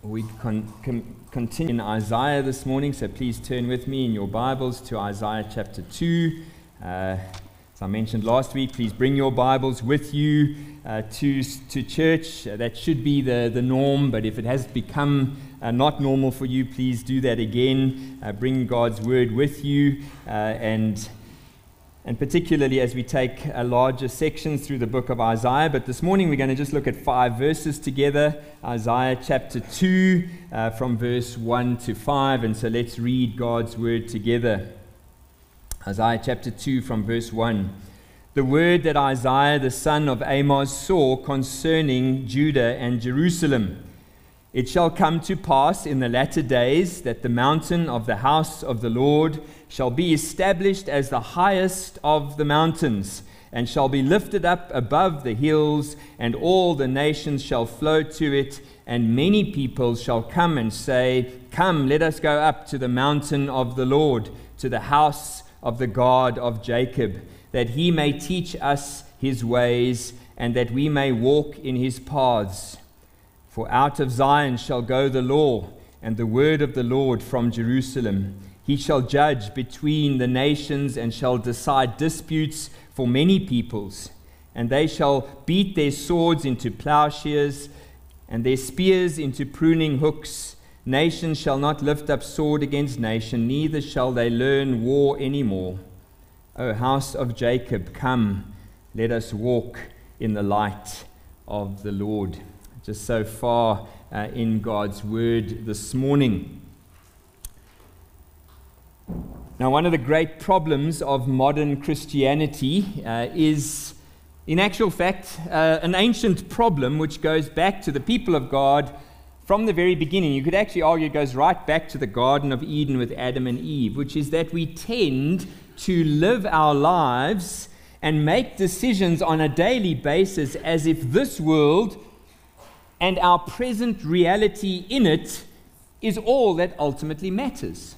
We continue in Isaiah this morning, so please turn with me in your Bibles to Isaiah chapter 2. As I mentioned last week, please bring your Bibles with you to church. That should be the norm, but if it has become not normal for you, please do that again. Bring God's Word with you, and particularly as we take larger sections through the book of Isaiah. But this morning we're going to just look at 5 verses together. Isaiah chapter 2 from verse 1 to 5. And so let's read God's word together. Isaiah chapter 2 from verse 1. The word that Isaiah the son of Amoz saw concerning Judah and Jerusalem. It shall come to pass in the latter days that the mountain of the house of the Lord shall be established as the highest of the mountains, and shall be lifted up above the hills, and all the nations shall flow to it, and many peoples shall come and say, Come, let us go up to the mountain of the Lord, to the house of the God of Jacob, that he may teach us his ways, and that we may walk in his paths. For out of Zion shall go the law, and the word of the Lord from Jerusalem. He shall judge between the nations, and shall decide disputes for many peoples. And they shall beat their swords into plowshares, and their spears into pruning hooks. Nation shall not lift up sword against nation, neither shall they learn war any more. O house of Jacob, come, let us walk in the light of the Lord. Just so far in God's word this morning. Now, one of the great problems of modern Christianity is, in actual fact, an ancient problem which goes back to the people of God from the very beginning. You could actually argue it goes right back to the Garden of Eden with Adam and Eve, which is that we tend to live our lives and make decisions on a daily basis as if this world and our present reality in it is all that ultimately matters.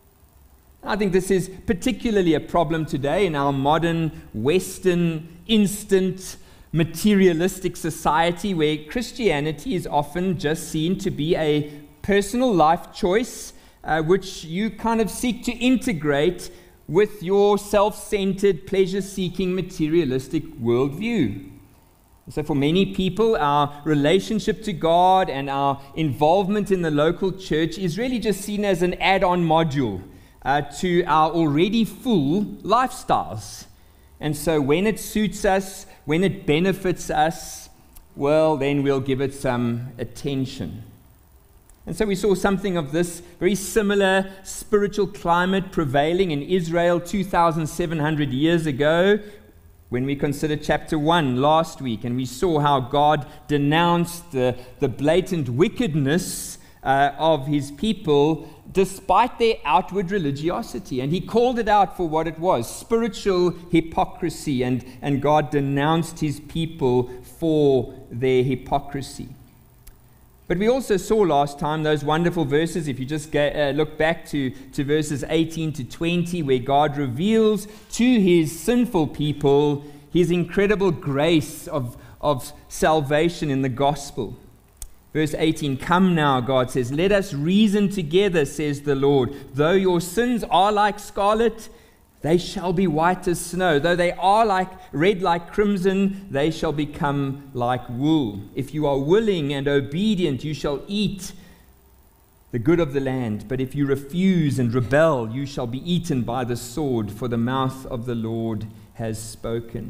I think this is particularly a problem today in our modern, Western, instant, materialistic society where Christianity is often just seen to be a personal life choice which you kind of seek to integrate with your self-centered, pleasure-seeking, materialistic worldview. So for many people, our relationship to God and our involvement in the local church is really just seen as an add-on module to our already full lifestyles. And so when it suits us, when it benefits us, well, then we'll give it some attention. And so we saw something of this very similar spiritual climate prevailing in Israel 2,700 years ago when we considered chapter 1 last week, and we saw how God denounced the blatant wickedness of his people despite their outward religiosity. And he called it out for what it was, spiritual hypocrisy, and God denounced his people for their hypocrisy. But we also saw last time those wonderful verses, if you just look back to verses 18 to 20, where God reveals to his sinful people his incredible grace of salvation in the gospel. Verse 18, Come now, God says, let us reason together, says the Lord. Though your sins are like scarlet, they shall be white as snow. Though they are red like crimson, they shall become like wool. If you are willing and obedient, you shall eat the good of the land. But if you refuse and rebel, you shall be eaten by the sword, for the mouth of the Lord has spoken.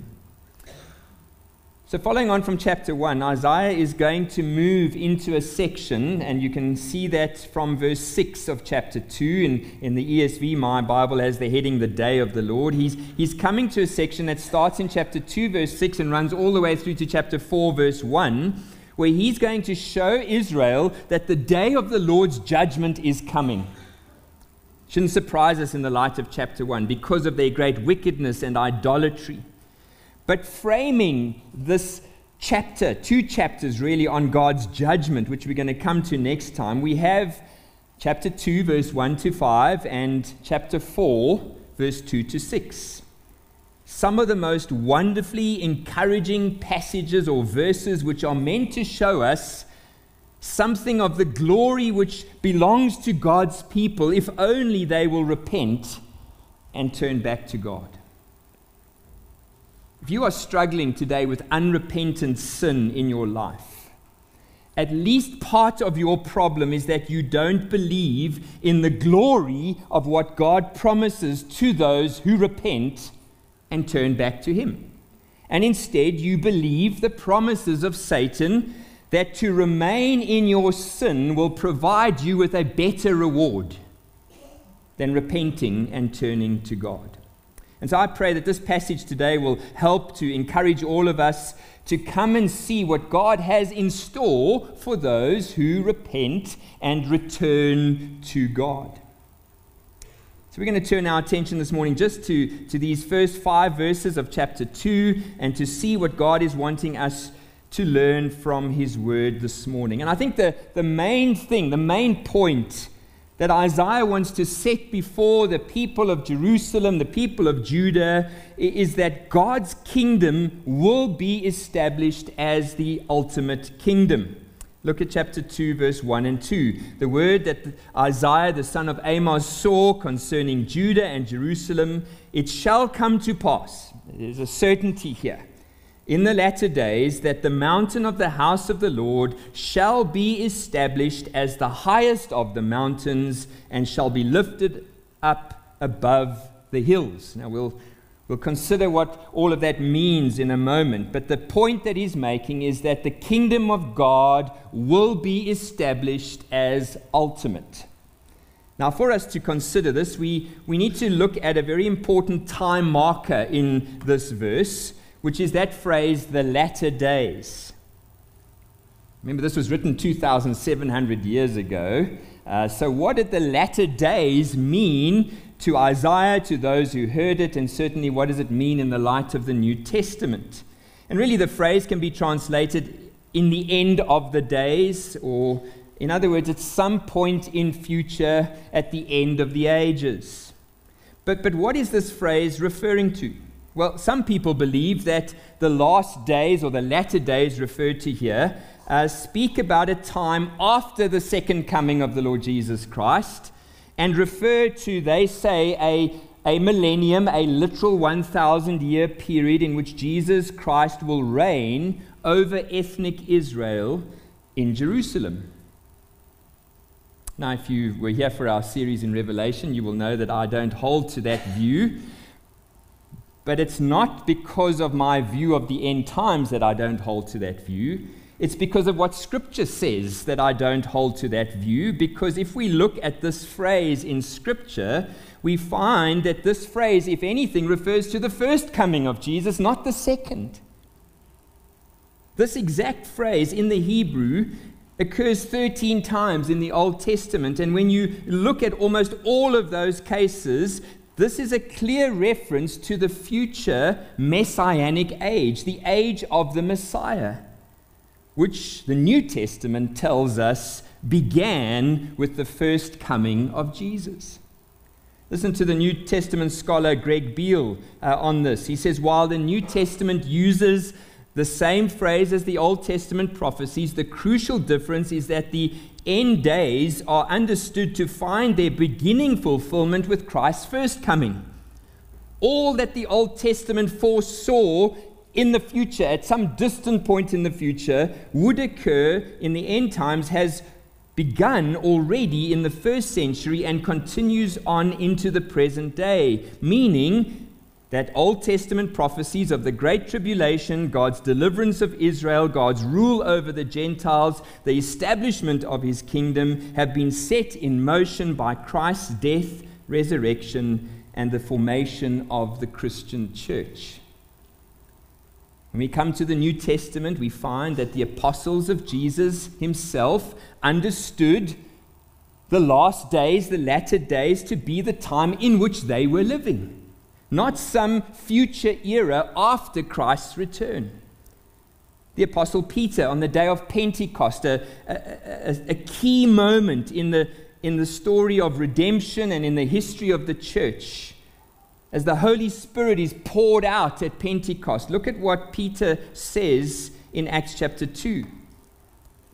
So following on from chapter 1, Isaiah is going to move into a section, and you can see that from verse 6 of chapter 2. In the ESV, my Bible has the heading, The Day of the Lord. He's coming to a section that starts in chapter 2, verse 6, and runs all the way through to chapter 4, verse 1, where he's going to show Israel that the day of the Lord's judgment is coming. Shouldn't surprise us in the light of chapter 1 because of their great wickedness and idolatry. But framing this chapter, 2 chapters really, on God's judgment, which we're going to come to next time, we have chapter 2, verse 1 to 5, and chapter 4, verse 2 to 6. Some of the most wonderfully encouraging passages or verses which are meant to show us something of the glory which belongs to God's people if only they will repent and turn back to God. If you are struggling today with unrepentant sin in your life, at least part of your problem is that you don't believe in the glory of what God promises to those who repent and turn back to Him. And instead, you believe the promises of Satan that to remain in your sin will provide you with a better reward than repenting and turning to God. And so I pray that this passage today will help to encourage all of us to come and see what God has in store for those who repent and return to God. So we're going to turn our attention this morning just to these first 5 verses of chapter 2 and to see what God is wanting us to learn from His Word this morning. And I think the main thing, the main point that Isaiah wants to set before the people of Jerusalem, the people of Judah, is that God's kingdom will be established as the ultimate kingdom. Look at chapter 2, verse 1 and 2. The word that Isaiah, the son of Amos, saw concerning Judah and Jerusalem, it shall come to pass. There's a certainty here. In the latter days, that the mountain of the house of the Lord shall be established as the highest of the mountains and shall be lifted up above the hills. Now we'll consider what all of that means in a moment, but the point that he's making is that the kingdom of God will be established as ultimate. Now, for us to consider this, we need to look at a very important time marker in this verse, which is that phrase, the latter days. Remember, this was written 2,700 years ago. So what did the latter days mean to Isaiah, to those who heard it, and certainly what does it mean in the light of the New Testament? And really the phrase can be translated in the end of the days, or in other words, at some point in future, at the end of the ages. But what is this phrase referring to? Well, some people believe that the last days, or the latter days referred to here, speak about a time after the second coming of the Lord Jesus Christ, and refer to, they say, a millennium, a literal 1,000-year period in which Jesus Christ will reign over ethnic Israel in Jerusalem. Now, if you were here for our series in Revelation, you will know that I don't hold to that view. But it's not because of my view of the end times that I don't hold to that view. It's because of what Scripture says that I don't hold to that view. Because if we look at this phrase in Scripture, we find that this phrase, if anything, refers to the first coming of Jesus, not the second. This exact phrase in the Hebrew occurs 13 times in the Old Testament. And when you look at almost all of those cases, this is a clear reference to the future messianic age, the age of the Messiah, which the New Testament tells us began with the first coming of Jesus. Listen to the New Testament scholar Greg Beale on this. He says, while the New Testament uses the same phrase as the Old Testament prophecies, the crucial difference is that the end days are understood to find their beginning fulfillment with Christ's first coming. All that the Old Testament foresaw in the future, at some distant point in the future, would occur in the end times has begun already in the first century and continues on into the present day, meaning that Old Testament prophecies of the Great Tribulation, God's deliverance of Israel, God's rule over the Gentiles, the establishment of His kingdom have been set in motion by Christ's death, resurrection, and the formation of the Christian church. When we come to the New Testament, we find that the apostles of Jesus Himself understood the last days, the latter days, to be the time in which they were living. Not some future era after Christ's return. The Apostle Peter, on the day of Pentecost, a key moment in the story of redemption and in the history of the church, as the Holy Spirit is poured out at Pentecost. Look at what Peter says in Acts chapter 2.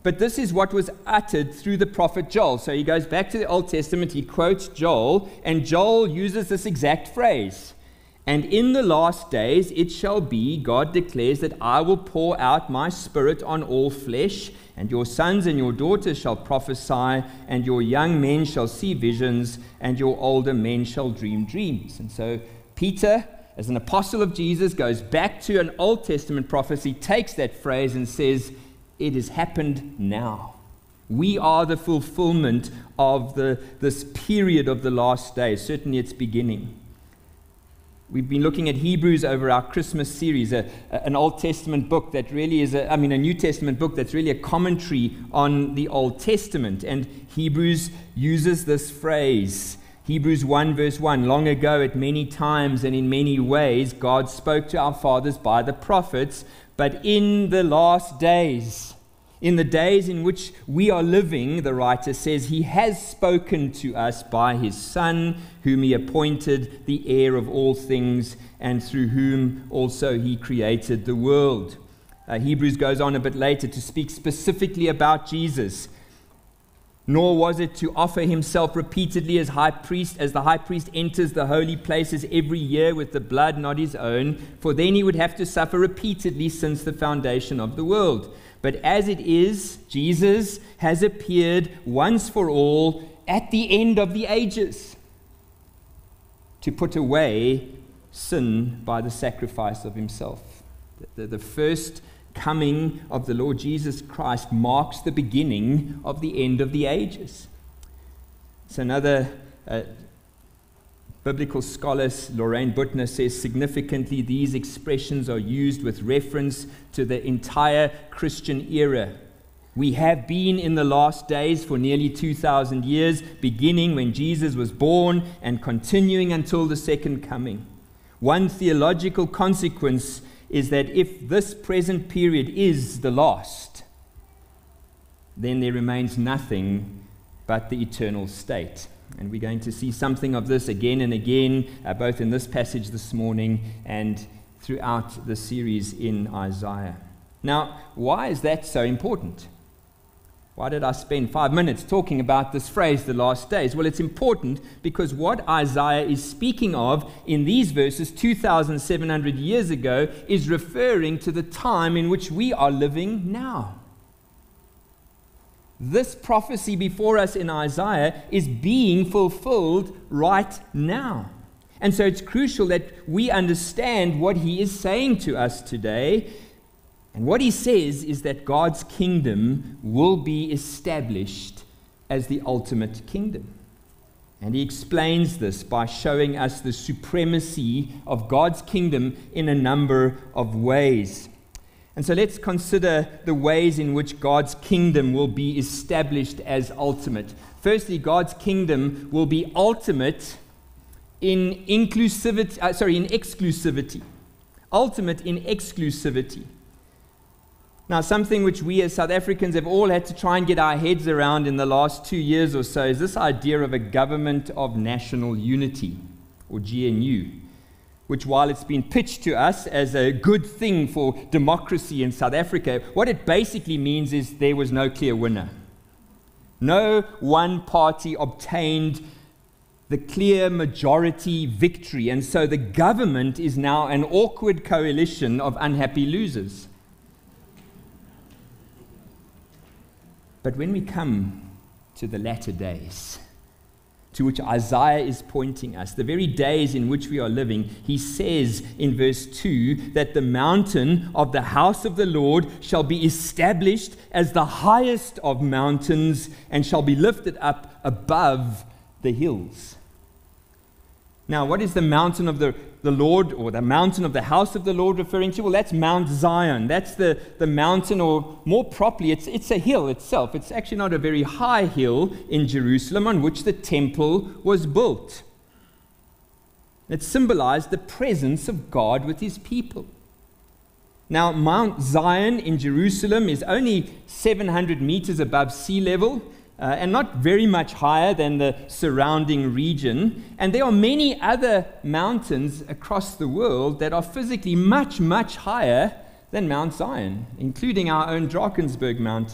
But this is what was uttered through the prophet Joel. So he goes back to the Old Testament, he quotes Joel, and Joel uses this exact phrase. And in the last days it shall be, God declares, that I will pour out my Spirit on all flesh, and your sons and your daughters shall prophesy, and your young men shall see visions, and your older men shall dream dreams. And so Peter, as an apostle of Jesus, goes back to an Old Testament prophecy, takes that phrase and says, it has happened now. We are the fulfillment of this period of the last days, certainly its beginning. We've been looking at Hebrews over our Christmas series, an Old Testament book that really is a New Testament book that's really a commentary on the Old Testament. And Hebrews uses this phrase, Hebrews 1 verse 1, long ago at many times and in many ways, God spoke to our fathers by the prophets, but in the last days, in the days in which we are living, the writer says, he has spoken to us by his Son, whom he appointed the heir of all things, and through whom also he created the world. Hebrews goes on a bit later to speak specifically about Jesus. Nor was it to offer himself repeatedly as the high priest enters the holy places every year with the blood not his own, for then he would have to suffer repeatedly since the foundation of the world. But as it is, Jesus has appeared once for all at the end of the ages to put away sin by the sacrifice of himself. The first coming of the Lord Jesus Christ marks the beginning of the end of the ages. So another biblical scholar, Lorraine Butner, says significantly these expressions are used with reference to the entire Christian era. We have been in the last days for nearly 2,000 years, beginning when Jesus was born and continuing until the second coming. One theological consequence is that if this present period is the last, then there remains nothing but the eternal state. And we're going to see something of this again and again, both in this passage this morning and throughout the series in Isaiah. Now, why is that so important? Why did I spend 5 minutes talking about this phrase, the last days? Well, it's important because what Isaiah is speaking of in these verses 2,700 years ago is referring to the time in which we are living now. This prophecy before us in Isaiah is being fulfilled right now. And so it's crucial that we understand what he is saying to us today. And what he says is that God's kingdom will be established as the ultimate kingdom. And he explains this by showing us the supremacy of God's kingdom in a number of ways. And so let's consider the ways in which God's kingdom will be established as ultimate. Firstly, God's kingdom will be ultimate in exclusivity. Ultimate in exclusivity. Now, something which we as South Africans have all had to try and get our heads around in the last 2 years or so is this idea of a government of national unity, or GNU, which, while it's been pitched to us as a good thing for democracy in South Africa, what it basically means is there was no clear winner. No one party obtained the clear majority victory, and so the government is now an awkward coalition of unhappy losers. But when we come to the latter days, to which Isaiah is pointing us, the very days in which we are living, he says in verse 2 that the mountain of the house of the Lord shall be established as the highest of mountains and shall be lifted up above the hills. Now, what is the mountain of the Lord, or the mountain of the house of the Lord referring to? Well, that's Mount Zion. That's the mountain, or more properly, it's a hill itself. It's actually not a very high hill in Jerusalem on which the temple was built. It symbolized the presence of God with his people. Now, Mount Zion in Jerusalem is only 700 meters above sea level, and not very much higher than the surrounding region. And there are many other mountains across the world that are physically much, much higher than Mount Zion, including our own Drakensberg Mountains.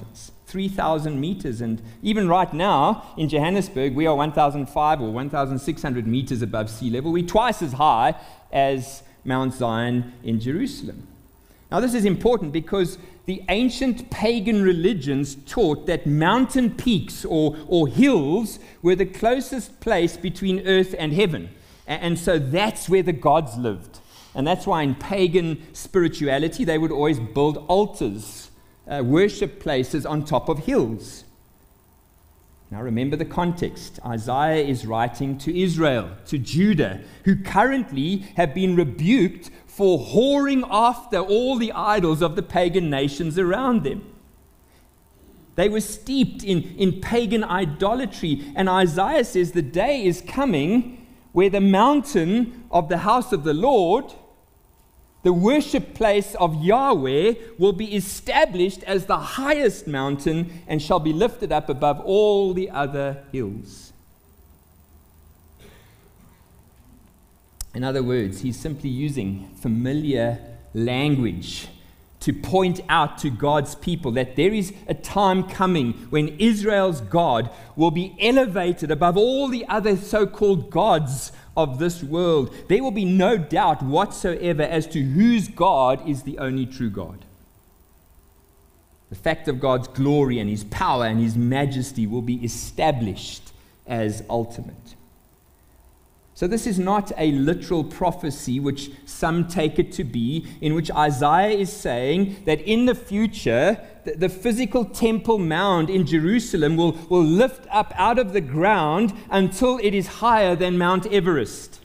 3,000 meters. And even right now in Johannesburg, we are 1,005 or 1,600 meters above sea level. We're twice as high as Mount Zion in Jerusalem. Now, this is important because the ancient pagan religions taught that mountain peaks or hills were the closest place between earth and heaven. And so that's where the gods lived. And that's why in pagan spirituality, they would always build altars, worship places on top of hills. Now remember the context. Isaiah is writing to Israel, to Judah, who currently have been rebuked for whoring after all the idols of the pagan nations around them. They were steeped in pagan idolatry. And Isaiah says the day is coming where the mountain of the house of the Lord, the worship place of Yahweh, will be established as the highest mountain and shall be lifted up above all the other hills. In other words, he's simply using familiar language to point out to God's people that there is a time coming when Israel's God will be elevated above all the other so-called gods of this world. There will be no doubt whatsoever as to whose God is the only true God. The fact of God's glory and his power and his majesty will be established as ultimate. So this is not a literal prophecy, which some take it to be, in which Isaiah is saying that in the future, the physical temple mound in Jerusalem will lift up out of the ground until it is higher than Mount Everest.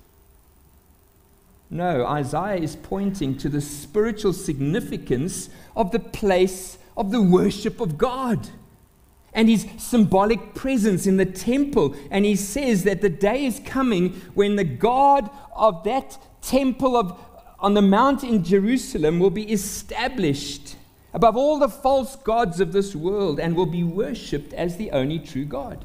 No, Isaiah is pointing to the spiritual significance of the place of the worship of God and his symbolic presence in the temple. And he says that the day is coming when the God of that temple on the mount in Jerusalem will be established above all the false gods of this world and will be worshipped as the only true God.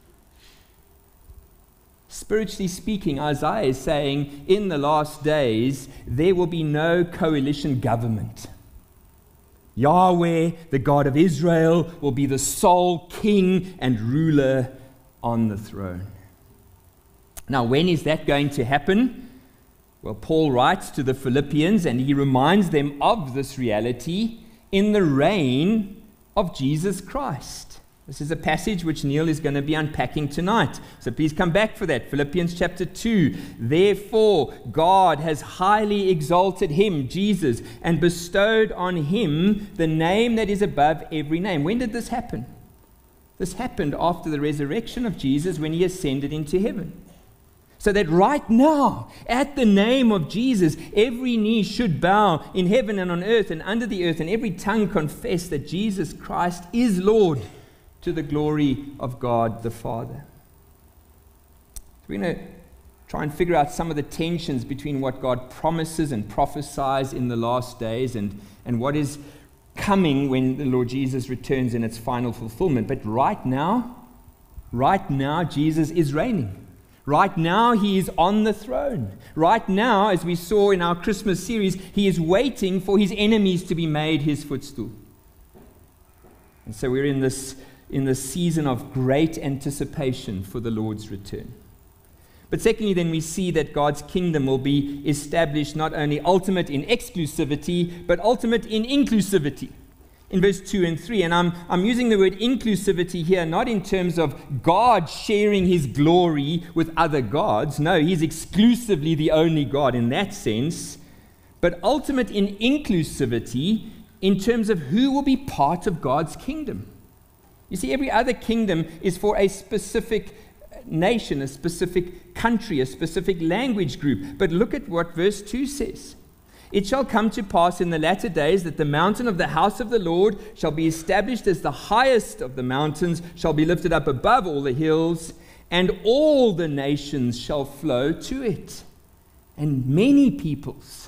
Spiritually speaking, Isaiah is saying in the last days there will be no coalition government. Yahweh, the God of Israel, will be the sole king and ruler on the throne. Now, when is that going to happen? Well, Paul writes to the Philippians and he reminds them of this reality in the reign of Jesus Christ. This is a passage which Neil is going to be unpacking tonight. So please come back for that. Philippians chapter 2. Therefore, God has highly exalted him, Jesus, and bestowed on him the name that is above every name. When did this happen? This happened after the resurrection of Jesus when he ascended into heaven. So that right now, at the name of Jesus, every knee should bow in heaven and on earth and under the earth, and every tongue confess that Jesus Christ is Lord, to the glory of God the Father. We're going to try and figure out some of the tensions between what God promises and prophesies in the last days and what is coming when the Lord Jesus returns in its final fulfillment. But right now, Jesus is reigning. Right now, he is on the throne. Right now, as we saw in our Christmas series, he is waiting for his enemies to be made his footstool. And so we're in this season of great anticipation for the Lord's return. But secondly, then we see that God's kingdom will be established not only ultimate in exclusivity, but ultimate in inclusivity. In verse 2 and 3, and I'm using the word inclusivity here not in terms of God sharing his glory with other gods. No, he's exclusively the only God in that sense. But ultimate in inclusivity in terms of who will be part of God's kingdom. You see, every other kingdom is for a specific nation, a specific country, a specific language group. But look at what verse 2 says. It shall come to pass in the latter days that the mountain of the house of the Lord shall be established as the highest of the mountains, shall be lifted up above all the hills, and all the nations shall flow to it. And many peoples,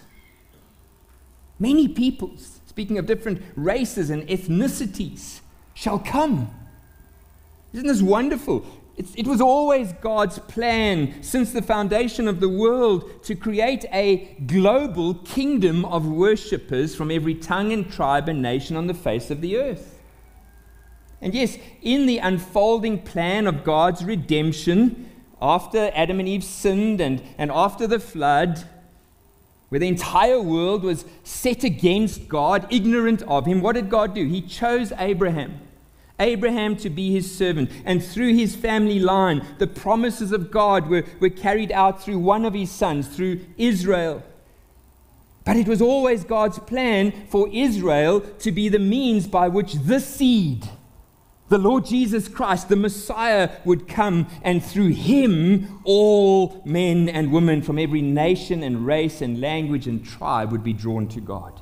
speaking of different races and ethnicities, shall come. Isn't this wonderful? It was always God's plan since the foundation of the world to create a global kingdom of worshippers from every tongue and tribe and nation on the face of the earth. And yes, in the unfolding plan of God's redemption, after Adam and Eve sinned and after the flood, where the entire world was set against God, ignorant of Him, what did God do? He chose Abraham to be His servant. And through his family line, the promises of God were carried out through one of His sons, through Israel. But it was always God's plan for Israel to be the means by which this seed, the Lord Jesus Christ, the Messiah, would come, and through Him, all men and women from every nation and race and language and tribe would be drawn to God.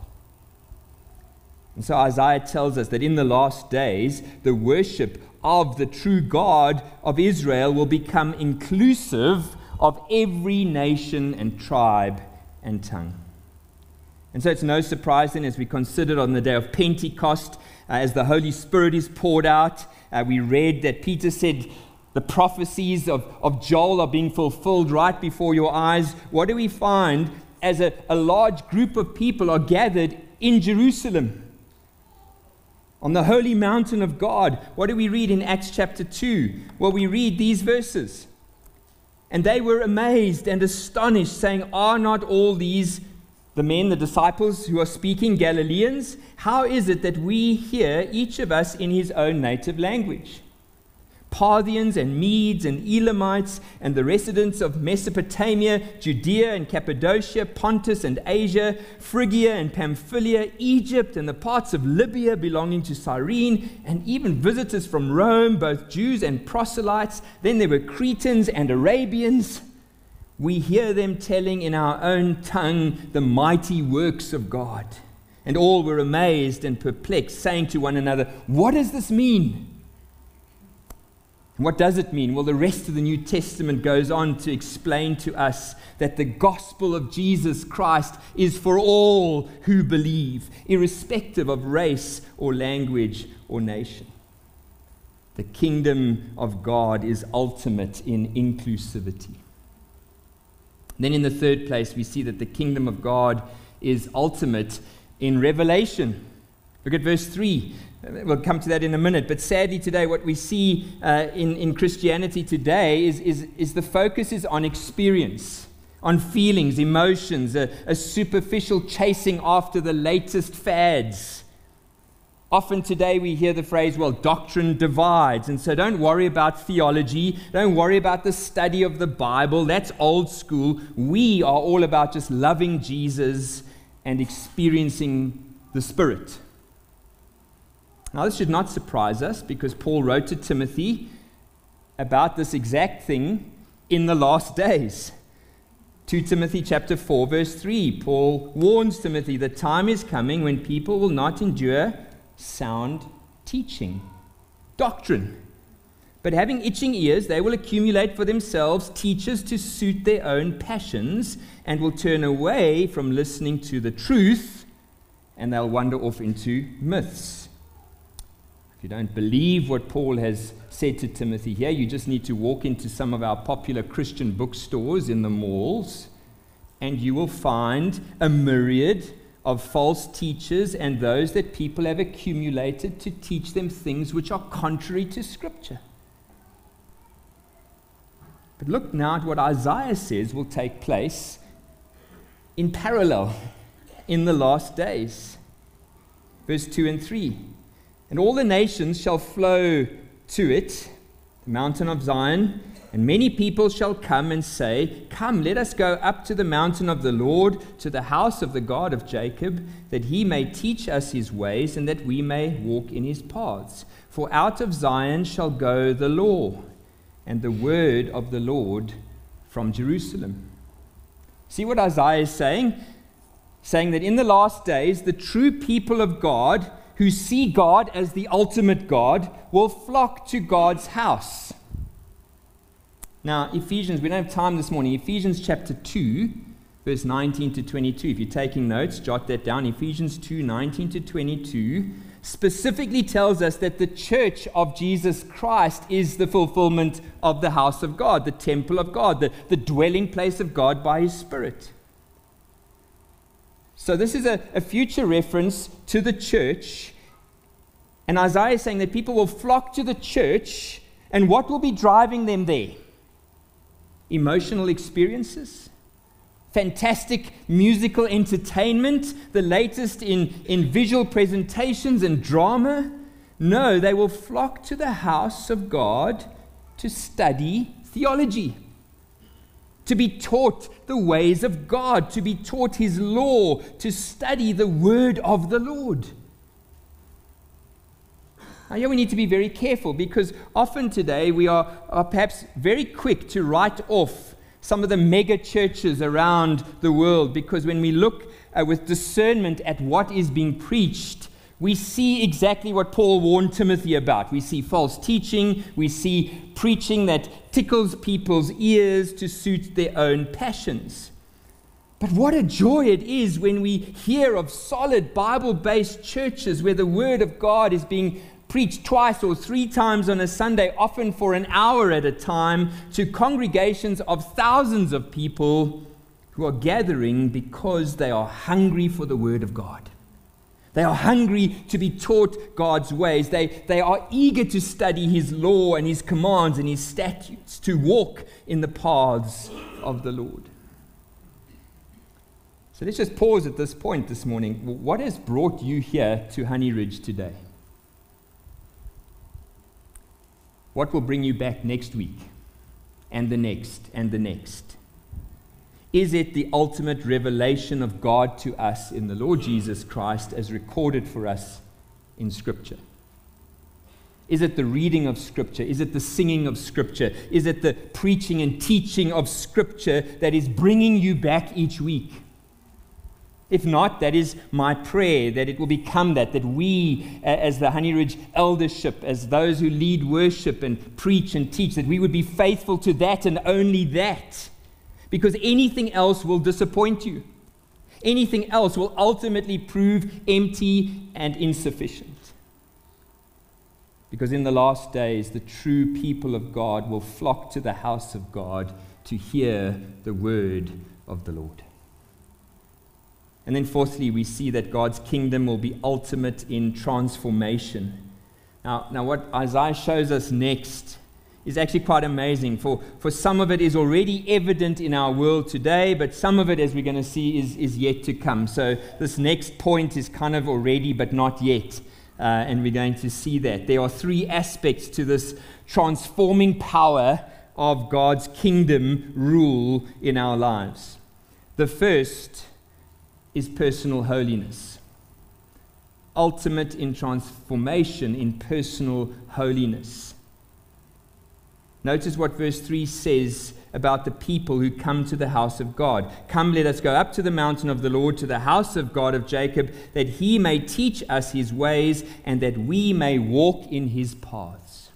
And so Isaiah tells us that in the last days, the worship of the true God of Israel will become inclusive of every nation and tribe and tongue. And so it's no surprise then, as we considered on the day of Pentecost, as the Holy Spirit is poured out, we read that Peter said the prophecies of Joel are being fulfilled right before your eyes. What do we find as a large group of people are gathered in Jerusalem, on the holy mountain of God? What do we read in Acts chapter 2? Well, we read these verses. And they were amazed and astonished, saying, are not all these the men, the disciples who are speaking, Galileans? How is it that we hear, each of us in his own native language? Parthians and Medes and Elamites and the residents of Mesopotamia, Judea and Cappadocia, Pontus and Asia, Phrygia and Pamphylia, Egypt and the parts of Libya belonging to Cyrene, and even visitors from Rome, both Jews and proselytes. Then there were Cretans and Arabians. We hear them telling in our own tongue the mighty works of God. And all were amazed and perplexed, saying to one another, what does this mean? What does it mean? Well, the rest of the New Testament goes on to explain to us that the gospel of Jesus Christ is for all who believe, irrespective of race or language or nation. The kingdom of God is ultimate in inclusivity. Then in the third place, we see that the kingdom of God is ultimate in revelation. Look at verse 3. We'll come to that in a minute. But sadly today, what we see in Christianity today is the focus is on experience, on feelings, emotions, a superficial chasing after the latest fads. Often today we hear the phrase, well, doctrine divides. And so don't worry about theology. Don't worry about the study of the Bible. That's old school. We are all about just loving Jesus and experiencing the Spirit. Now, this should not surprise us, because Paul wrote to Timothy about this exact thing in the last days. 2 Timothy chapter 4, verse 3, Paul warns Timothy, the time is coming when people will not endure sound teaching, doctrine. But having itching ears, they will accumulate for themselves teachers to suit their own passions, and will turn away from listening to the truth, and they'll wander off into myths. If you don't believe what Paul has said to Timothy here, you just need to walk into some of our popular Christian bookstores in the malls, and you will find a myriad of false teachers and those that people have accumulated to teach them things which are contrary to Scripture. But look now at what Isaiah says will take place in parallel in the last days. Verse 2 and 3. And all the nations shall flow to it, the mountain of Zion, and many people shall come and say, come, let us go up to the mountain of the Lord, to the house of the God of Jacob, that he may teach us his ways, and that we may walk in his paths. For out of Zion shall go the law, and the word of the Lord from Jerusalem. See what Isaiah is saying? Saying that in the last days, the true people of God, who see God as the ultimate God, will flock to God's house. Now, Ephesians, we don't have time this morning. Ephesians chapter 2, verse 19 to 22. If you're taking notes, jot that down. Ephesians 2, 19 to 22 specifically tells us that the church of Jesus Christ is the fulfillment of the house of God, the temple of God, the dwelling place of God by his Spirit. So this is a future reference to the church And Isaiah is saying that people will flock to the church, and what will be driving them there? Emotional experiences? Fantastic musical entertainment? The latest in visual presentations and drama? No, they will flock to the house of God to study theology, to be taught the ways of God, to be taught His law, to study the word of the Lord. Now, here we need to be very careful, because often today we are perhaps very quick to write off some of the mega churches around the world, because when we look with discernment at what is being preached, we see exactly what Paul warned Timothy about. We see false teaching, we see preaching that tickles people's ears to suit their own passions. But what a joy it is when we hear of solid Bible-based churches where the Word of God is being preached twice or three times on a Sunday, often for an hour at a time, to congregations of thousands of people who are gathering because they are hungry for the Word of God. They are hungry to be taught God's ways. They are eager to study His law and His commands and His statutes, to walk in the paths of the Lord. So let's just pause at this point this morning. What has brought you here to Honey Ridge today? What will bring you back next week and the next and the next? Is it the ultimate revelation of God to us in the Lord Jesus Christ as recorded for us in Scripture? Is it the reading of Scripture? Is it the singing of Scripture? Is it the preaching and teaching of Scripture that is bringing you back each week? If not, that is my prayer, that it will become that we, as the Honey Ridge eldership, as those who lead worship and preach and teach, that we would be faithful to that and only that. Because anything else will disappoint you. Anything else will ultimately prove empty and insufficient. Because in the last days, the true people of God will flock to the house of God to hear the word of the Lord. And then fourthly, we see that God's kingdom will be ultimate in transformation. Now what Isaiah shows us next is actually quite amazing. For some of it is already evident in our world today, but some of it, as we're going to see, is yet to come. So this next point is kind of already, but not yet. And we're going to see that. There are three aspects to this transforming power of God's kingdom rule in our lives. The first is personal holiness. Ultimate in transformation in personal holiness. Notice what verse 3 says about the people who come to the house of God. Come, let us go up to the mountain of the Lord, to the house of God of Jacob, that He may teach us His ways, and that we may walk in His paths.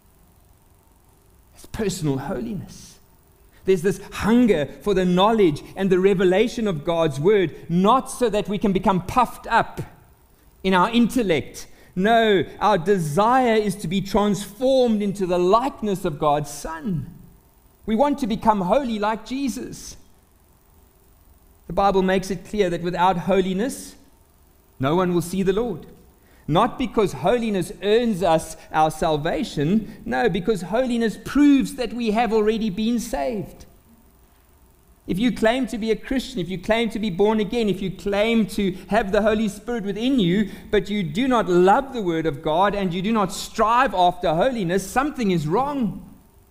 It's personal holiness. There's this hunger for the knowledge and the revelation of God's word, not so that we can become puffed up in our intellect. No, our desire is to be transformed into the likeness of God's Son. We want to become holy like Jesus. The Bible makes it clear that without holiness, no one will see the Lord. Not because holiness earns us our salvation. No, because holiness proves that we have already been saved. If you claim to be a Christian, if you claim to be born again, if you claim to have the Holy Spirit within you, but you do not love the Word of God and you do not strive after holiness, something is wrong.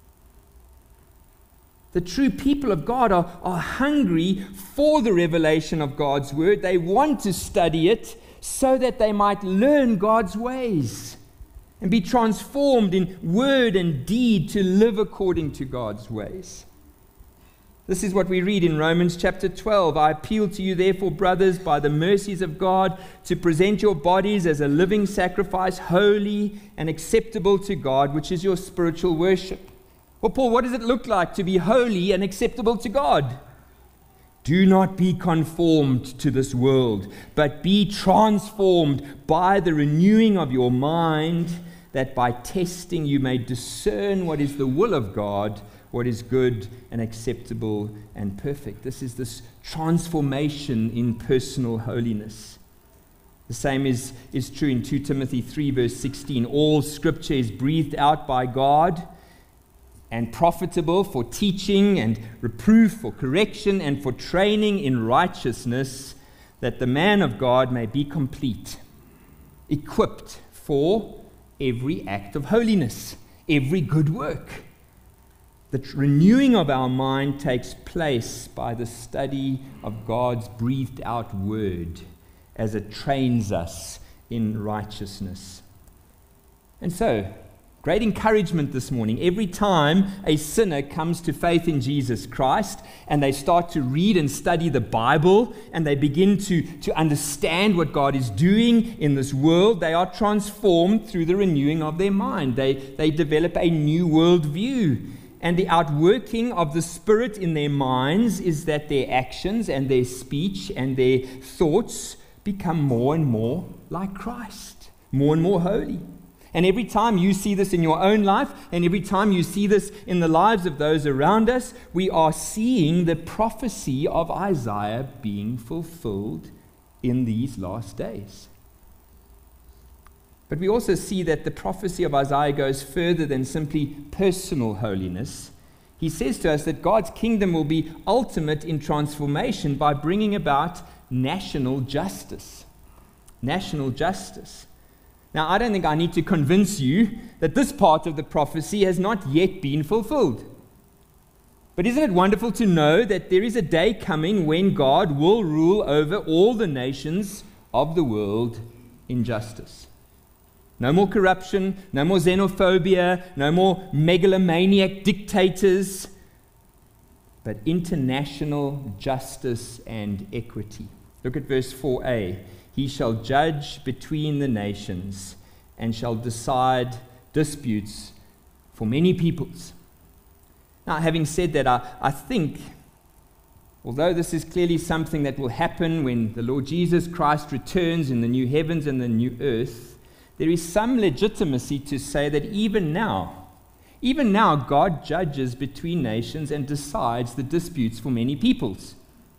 The true people of God are hungry for the revelation of God's Word. They want to study it so that they might learn God's ways and be transformed in word and deed to live according to God's ways. This is what we read in Romans chapter 12. I appeal to you, therefore, brothers, by the mercies of God, to present your bodies as a living sacrifice, holy and acceptable to God, which is your spiritual worship. Well, Paul, what does it look like to be holy and acceptable to God? Do not be conformed to this world, but be transformed by the renewing of your mind, that by testing you may discern what is the will of God, what is good and acceptable and perfect. This is this transformation in personal holiness. The same is true in 2 Timothy 3 verse 16. All scripture is breathed out by God and profitable for teaching and reproof, for correction, and for training in righteousness, that the man of God may be complete, equipped for every act of holiness, every good work. The renewing of our mind takes place by the study of God's breathed out word as it trains us in righteousness. And so, great encouragement this morning. Every time a sinner comes to faith in Jesus Christ and they start to read and study the Bible and they begin to understand what God is doing in this world, they are transformed through the renewing of their mind. They develop a new worldview. And the outworking of the Spirit in their minds is that their actions and their speech and their thoughts become more and more like Christ, more and more holy. And every time you see this in your own life, and every time you see this in the lives of those around us, we are seeing the prophecy of Isaiah being fulfilled in these last days. But we also see that the prophecy of Isaiah goes further than simply personal holiness. He says to us that God's kingdom will be ultimate in transformation by bringing about national justice. National justice. Now, I don't think I need to convince you that this part of the prophecy has not yet been fulfilled. But isn't it wonderful to know that there is a day coming when God will rule over all the nations of the world in justice? No more corruption, no more xenophobia, no more megalomaniac dictators, but international justice and equity. Look at verse 4a. He shall judge between the nations and shall decide disputes for many peoples. Now, having said that, I think, although this is clearly something that will happen when the Lord Jesus Christ returns in the new heavens and the new earth, there is some legitimacy to say that even now, God judges between nations and decides the disputes for many peoples.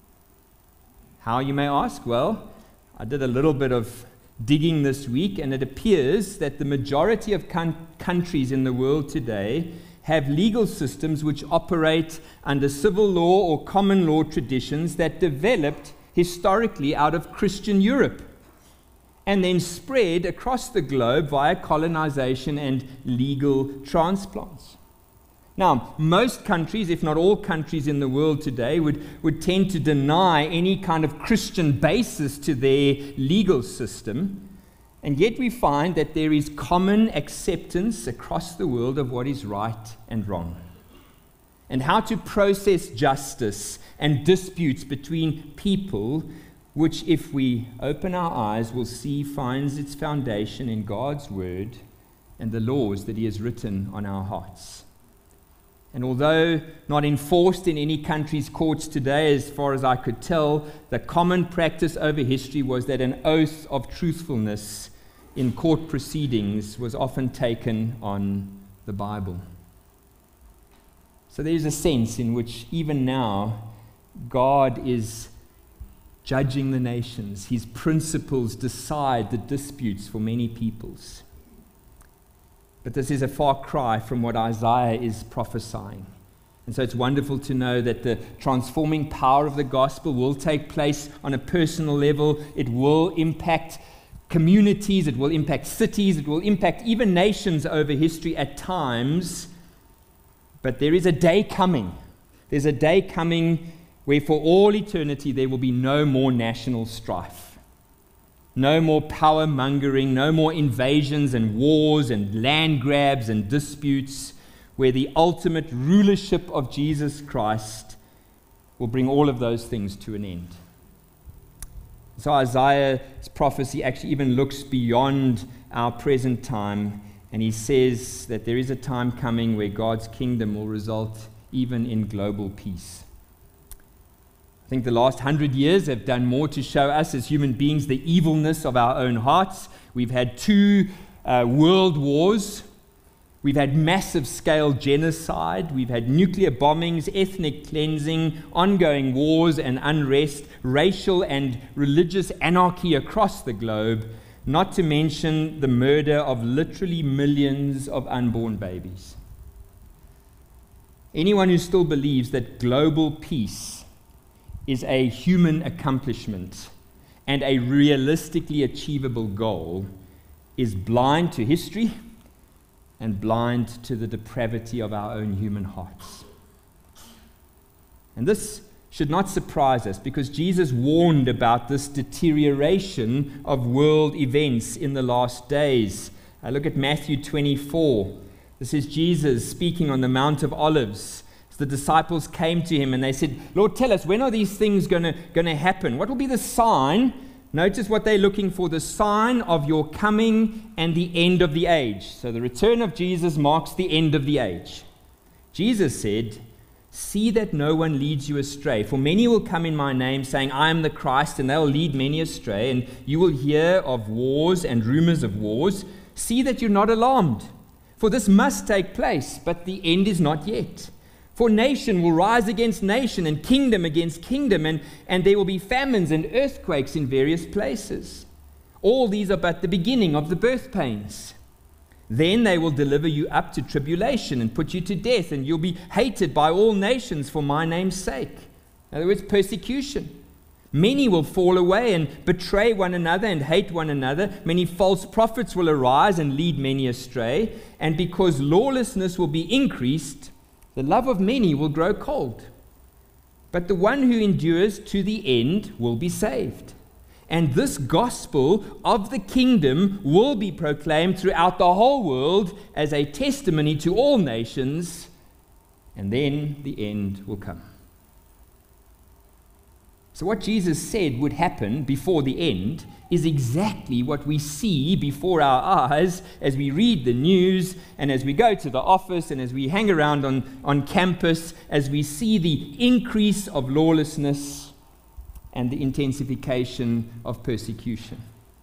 How, you may ask? Well, I did a little bit of digging this week, and it appears that the majority of countries in the world today have legal systems which operate under civil law or common law traditions that developed historically out of Christian Europe and then spread across the globe via colonization and legal transplants. Now, most countries, if not all countries in the world today, would tend to deny any kind of Christian basis to their legal system, and yet we find that there is common acceptance across the world of what is right and wrong, and how to process justice and disputes between people, which, if we open our eyes, we'll see finds its foundation in God's Word and the laws that He has written on our hearts. And although not enforced in any country's courts today, as far as I could tell, the common practice over history was that an oath of truthfulness in court proceedings was often taken on the Bible. So there is a sense in which even now God is judging the nations. His principles decide the disputes for many peoples. But this is a far cry from what Isaiah is prophesying. And so it's wonderful to know that the transforming power of the gospel will take place on a personal level. It will impact communities, it will impact cities, it will impact even nations over history at times. But there is a day coming. There's a day coming where for all eternity there will be no more national strife. No more power mongering, no more invasions and wars and land grabs and disputes, where the ultimate rulership of Jesus Christ will bring all of those things to an end. So Isaiah's prophecy actually even looks beyond our present time, and he says that there is a time coming where God's kingdom will result even in global peace. I think the last 100 years have done more to show us as human beings the evilness of our own hearts. We've had 2 world wars. We've had massive scale genocide. We've had nuclear bombings, ethnic cleansing, ongoing wars and unrest, racial and religious anarchy across the globe, not to mention the murder of literally millions of unborn babies. Anyone who still believes that global peace is a human accomplishment and a realistically achievable goal is blind to history and blind to the depravity of our own human hearts. And this should not surprise us, because Jesus warned about this deterioration of world events in the last days. Look at Matthew 24. This is Jesus speaking on the Mount of Olives. The disciples came to him and they said, Lord, tell us, when are these things going to happen? What will be the sign? Notice what they're looking for, the sign of your coming and the end of the age. So the return of Jesus marks the end of the age. Jesus said, see that no one leads you astray, for many will come in my name saying, I am the Christ, and they'll lead many astray, and you will hear of wars and rumors of wars. See that you're not alarmed, for this must take place, but the end is not yet. For nation will rise against nation, and kingdom against kingdom, and there will be famines and earthquakes in various places. All these are but the beginning of the birth pains. Then they will deliver you up to tribulation and put you to death, and you'll be hated by all nations for my name's sake. In other words, persecution. Many will fall away and betray one another and hate one another. Many false prophets will arise and lead many astray. And because lawlessness will be increased, the love of many will grow cold. But the one who endures to the end will be saved. And this gospel of the kingdom will be proclaimed throughout the whole world as a testimony to all nations, and then the end will come. So what Jesus said would happen before the end is exactly what we see before our eyes as we read the news and as we go to the office and as we hang around on campus, as we see the increase of lawlessness and the intensification of persecution.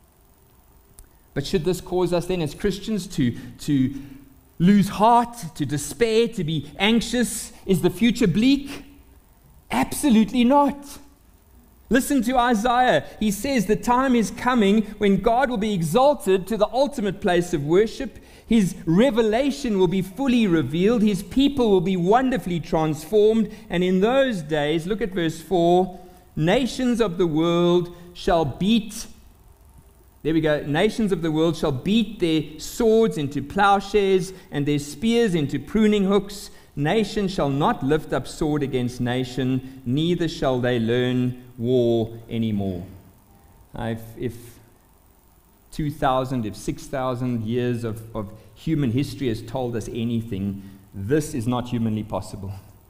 But should this cause us then as Christians to lose heart, to despair, to be anxious? Is the future bleak? Absolutely not. Listen to Isaiah. He says the time is coming when God will be exalted to the ultimate place of worship. His revelation will be fully revealed. His people will be wonderfully transformed. And in those days, look at verse 4, nations of the world shall beat, there we go, nations of the world shall beat their swords into plowshares and their spears into pruning hooks. Nation shall not lift up sword against nation, neither shall they learn war anymore. If 2,000, if 6,000 years of human history has told us anything, this is not humanly possible.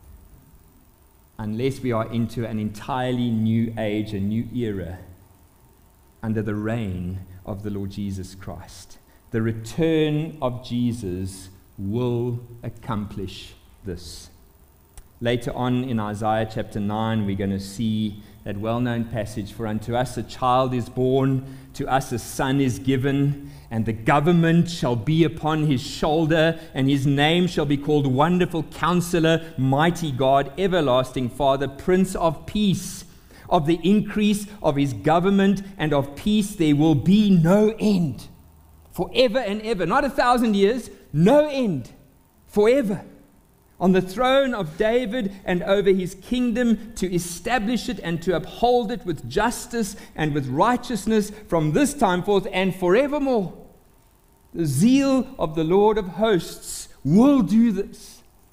Unless we are into an entirely new age, a new era, under the reign of the Lord Jesus Christ. The return of Jesus will accomplish this. Later on in Isaiah chapter 9, we're going to see that well-known passage, for unto us a child is born, to us a son is given, and the government shall be upon his shoulder, and his name shall be called Wonderful Counselor, Mighty God, Everlasting Father, Prince of Peace. Of the increase of his government and of peace there will be no end. Forever and ever. Not 1,000 years, no end. Forever. On the throne of David and over his kingdom, to establish it and to uphold it with justice and with righteousness from this time forth and forevermore. The zeal of the Lord of hosts will do this.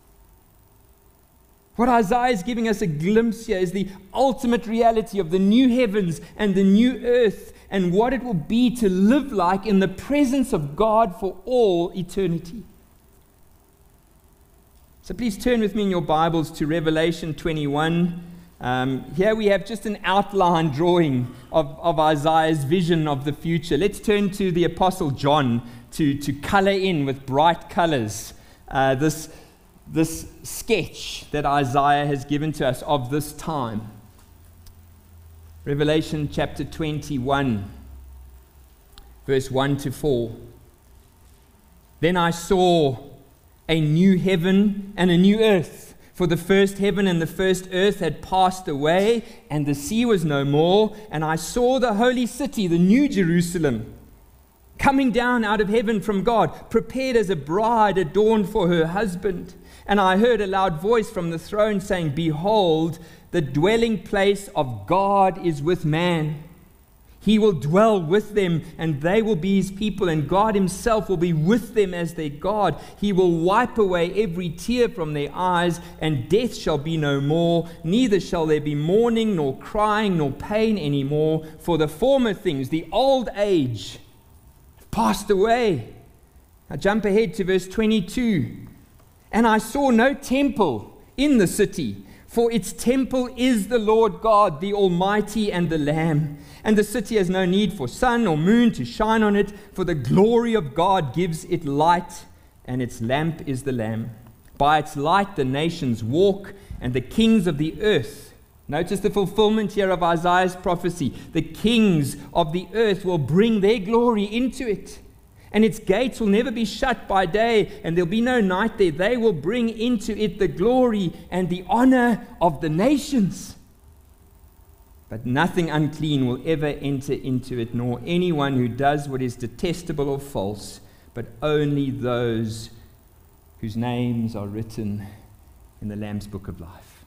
What Isaiah is giving us a glimpse here is the ultimate reality of the new heavens and the new earth and what it will be to live like in the presence of God for all eternity. So please turn with me in your Bibles to Revelation 21. Here we have just an outline drawing of Isaiah's vision of the future. Let's turn to the Apostle John to color in with bright colors this sketch that Isaiah has given to us of this time. Revelation chapter 21, verse 1 to 4. Then I saw a new heaven and a new earth. For the first heaven and the first earth had passed away, and the sea was no more. And I saw the holy city, the new Jerusalem, coming down out of heaven from God, prepared as a bride adorned for her husband. And I heard a loud voice from the throne saying, Behold, the dwelling place of God is with man. He will dwell with them, and they will be his people, and God himself will be with them as their God. He will wipe away every tear from their eyes, and death shall be no more. Neither shall there be mourning, nor crying, nor pain any more, for the former things, the old age, have passed away. Now jump ahead to verse 22. And I saw no temple in the city, for its temple is the Lord God, the Almighty, and the Lamb. And the city has no need for sun or moon to shine on it, for the glory of God gives it light, and its lamp is the Lamb. By its light the nations walk, and the kings of the earth. Notice the fulfillment here of Isaiah's prophecy. The kings of the earth will bring their glory into it. And its gates will never be shut by day, and there'll be no night there. They will bring into it the glory and the honor of the nations. But nothing unclean will ever enter into it, nor anyone who does what is detestable or false, but only those whose names are written in the Lamb's book of life.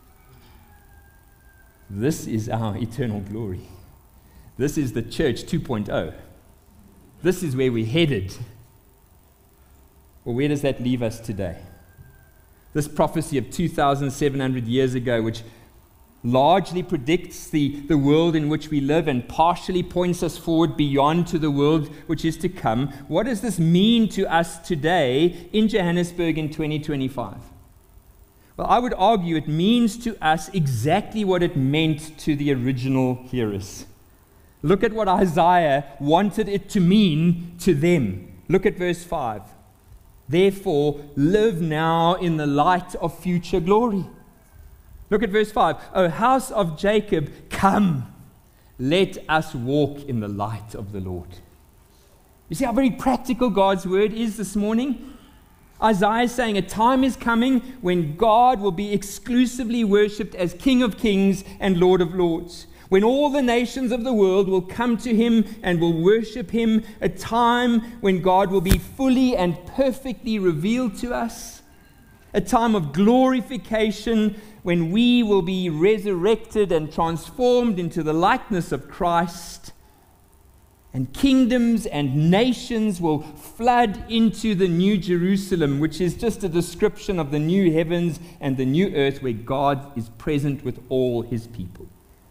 This is our eternal glory. This is the church 2.0. This is where we're headed. Well, where does that leave us today? This prophecy of 2,700 years ago, which largely predicts the world in which we live and partially points us forward beyond to the world which is to come. What does this mean to us today in Johannesburg in 2025? Well, I would argue it means to us exactly what it meant to the original hearers. Look at what Isaiah wanted it to mean to them. Look at verse 5. Therefore, live now in the light of future glory. Look at verse 5. O house of Jacob, come, let us walk in the light of the Lord. You see how very practical God's word is this morning? Isaiah is saying a time is coming when God will be exclusively worshipped as King of Kings and Lord of Lords. When all the nations of the world will come to him and will worship him, a time when God will be fully and perfectly revealed to us, a time of glorification when we will be resurrected and transformed into the likeness of Christ, and kingdoms and nations will flood into the new Jerusalem, which is just a description of the new heavens and the new earth where God is present with all his people.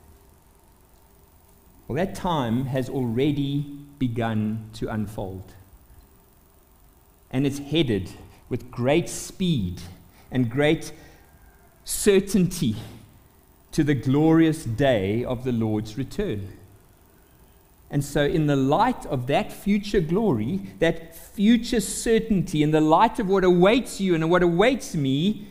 Well, that time has already begun to unfold. And it's headed with great speed and great certainty to the glorious day of the Lord's return. And so in the light of that future glory, that future certainty, in the light of what awaits you and what awaits me,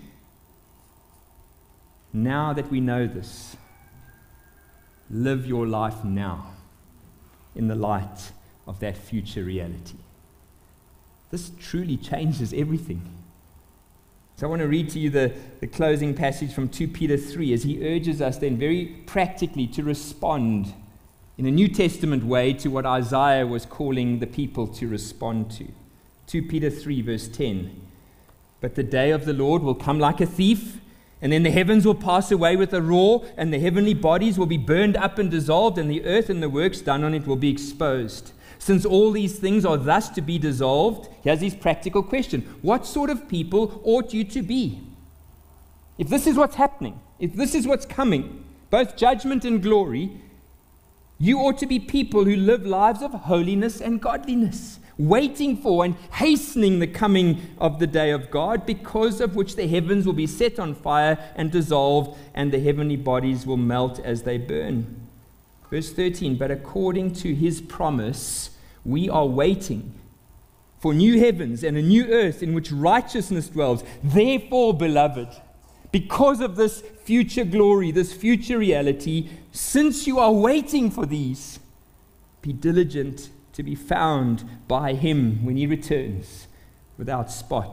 now that we know this, live your life now in the light of that future reality. This truly changes everything. So I want to read to you the closing passage from 2 Peter 3 as he urges us then very practically to respond in a New Testament way to what Isaiah was calling the people to respond to. 2 Peter 3 verse 10. But the day of the Lord will come like a thief, and then the heavens will pass away with a roar, and the heavenly bodies will be burned up and dissolved, and the earth and the works done on it will be exposed. Since all these things are thus to be dissolved, here's his practical question. What sort of people ought you to be? If this is what's happening, if this is what's coming, both judgment and glory, you ought to be people who live lives of holiness and godliness, waiting for and hastening the coming of the day of God, because of which the heavens will be set on fire and dissolved, and the heavenly bodies will melt as they burn. Verse 13, but according to his promise, we are waiting for new heavens and a new earth in which righteousness dwells. Therefore, beloved, because of this future glory, this future reality, since you are waiting for these, be diligent to be found by him when he returns, without spot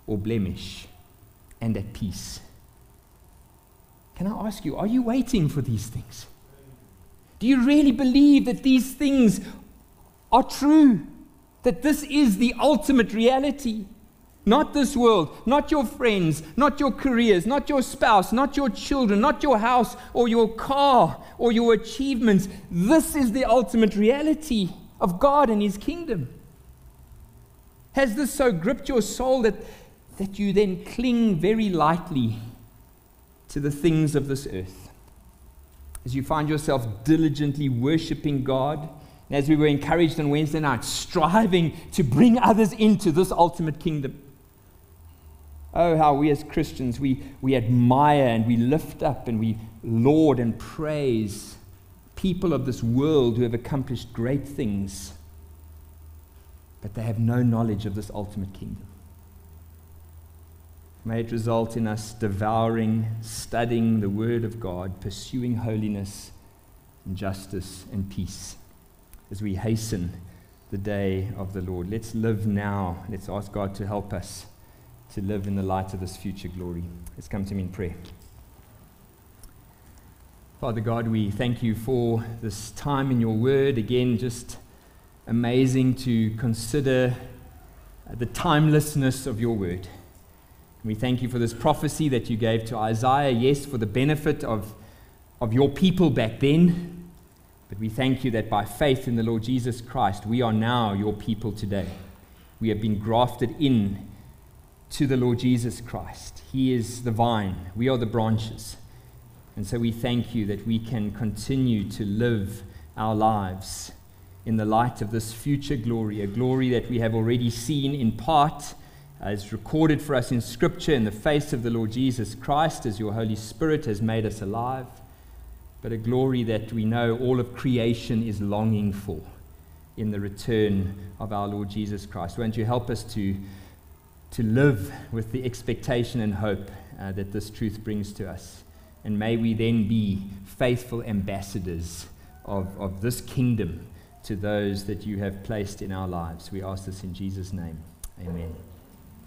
or blemish, and at peace. Can I ask you, are you waiting for these things? Do you really believe that these things are true? That this is the ultimate reality? Not this world, not your friends, not your careers, not your spouse, not your children, not your house or your car or your achievements. This is the ultimate reality of God and His kingdom. Has this so gripped your soul that you then cling very lightly to the things of this earth? As you find yourself diligently worshiping God, and as we were encouraged on Wednesday night, striving to bring others into this ultimate kingdom. Oh, how we as Christians, we admire and we lift up and we laud and praise people of this world who have accomplished great things, but they have no knowledge of this ultimate kingdom. May it result in us devouring, studying the Word of God, pursuing holiness and justice and peace as we hasten the day of the Lord. Let's live now. Let's ask God to help us to live in the light of this future glory. Let's come to Him in prayer. Father God, we thank You for this time in Your Word. Again, just amazing to consider the timelessness of Your Word. We thank You for this prophecy that You gave to Isaiah, yes, for the benefit of Your people back then, but we thank You that by faith in the Lord Jesus Christ, we are now Your people today. We have been grafted in to the Lord Jesus Christ. He is the vine, we are the branches. And so we thank You that we can continue to live our lives in the light of this future glory, a glory that we have already seen in part, as recorded for us in Scripture in the face of the Lord Jesus Christ, as Your Holy Spirit has made us alive, but a glory that we know all of creation is longing for in the return of our Lord Jesus Christ. Won't You help us to live with the expectation and hope that this truth brings to us. And may we then be faithful ambassadors of this kingdom to those that You have placed in our lives. We ask this in Jesus' name. Amen.